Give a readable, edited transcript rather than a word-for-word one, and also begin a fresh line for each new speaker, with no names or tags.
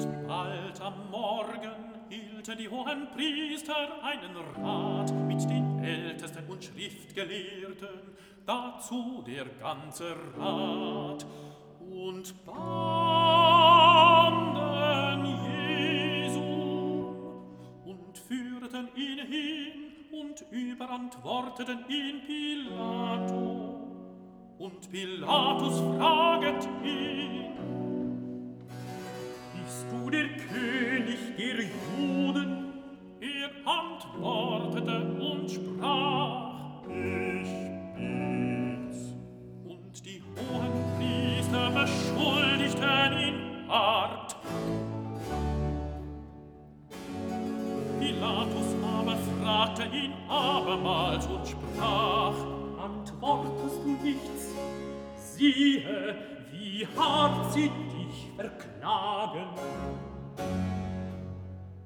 Bald am Morgen hielten die hohen Priester einen Rat mit den Ältesten und Schriftgelehrten, dazu der ganze Rat, und banden Jesu und führten ihn hin und überantworteten ihn Pilato. Und Pilatus fraget ihn: Bist du der König der Juden? Er antwortete und sprach: Ich bin's. Und die hohen Priester beschuldigten ihn hart. Pilatus aber fragte ihn abermals und sprach: Antwortest du nichts? Siehe, wie hart sie dich verklagen.